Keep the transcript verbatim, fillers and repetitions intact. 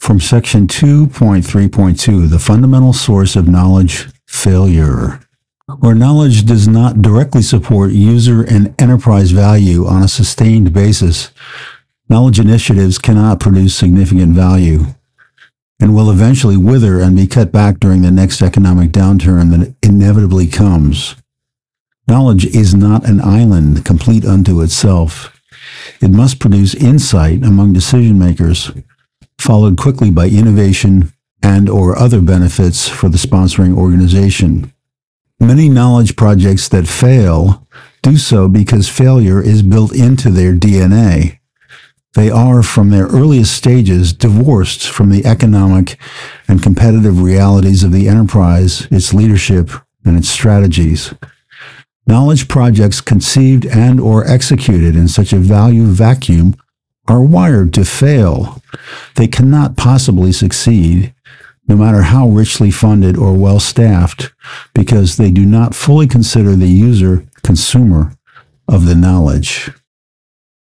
From Section two point three point two, the fundamental source of knowledge failure. Where knowledge does not directly support user and enterprise value on a sustained basis, knowledge initiatives cannot produce significant value and will eventually wither and be cut back during the next economic downturn that inevitably comes. Knowledge is not an island complete unto itself. It must produce insight among decision makers, followed quickly by innovation and or other benefits for the sponsoring organization. Many knowledge projects that fail do so because failure is built into their D N A. They are, from their earliest stages, divorced from the economic and competitive realities of the enterprise, its leadership, and its strategies. Knowledge projects conceived and or executed in such a value vacuum are wired to fail. They cannot possibly succeed, no matter how richly funded or well-staffed, because they do not fully consider the user consumer of the knowledge.